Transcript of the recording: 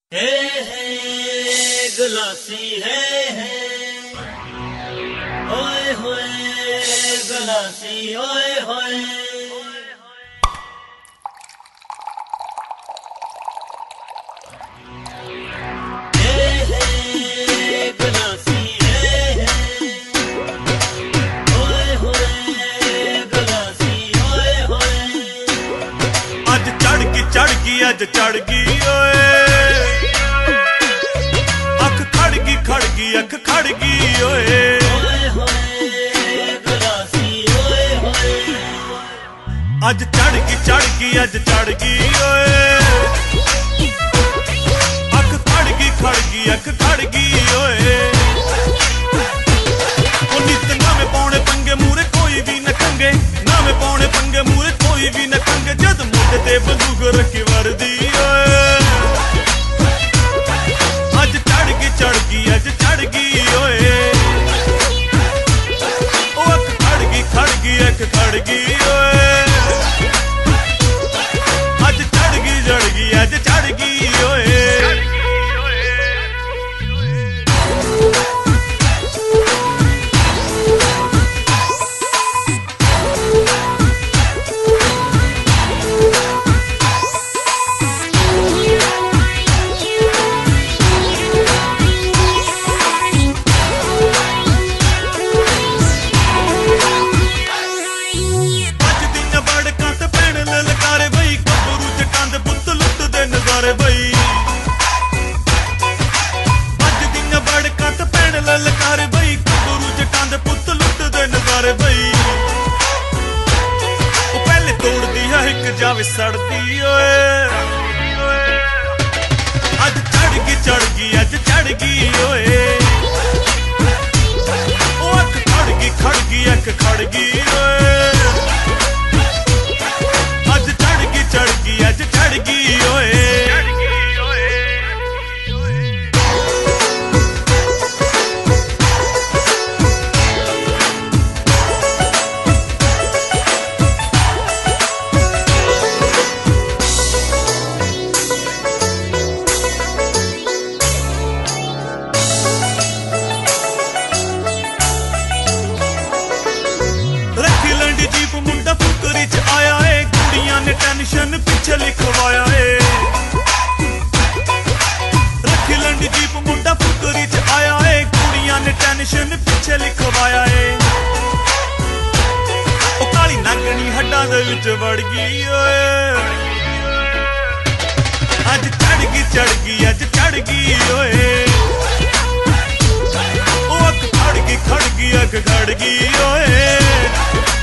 गलासी है ओए होए गलासी ओए होए गलासी है ओए होए गलासी ओए होए अज चढ़ गई ओए अख खड़ गई ओए अज चढ़ गई ओए अख खड़ गई ओए नित नावे पौने पंगे मूरे कोई भी न खंगे नावे पौने पंगे मूरे कोई भी न खंगे जद मुझे ते बंदूक रखी वर्दी ओए अज चढ़ गई ओए ओ अख खड़ गई ओए अज चढ़ गई ओए जावे सड़दी ओए अज चढ़ गई ओए ओ अख खड़ गई ओए अज चढ़ गई ओए टेंशन पीछे लिखवाया है रखी लंडी जीप मुंडा फुकरी च आया है कुड़ियां ने टेंशन पीछे लिखवाया है ओ काली नागणी हड्डां दे विच वड़ गई ओए अज चढ़ गई ओए ओ अख खड़ गई ओए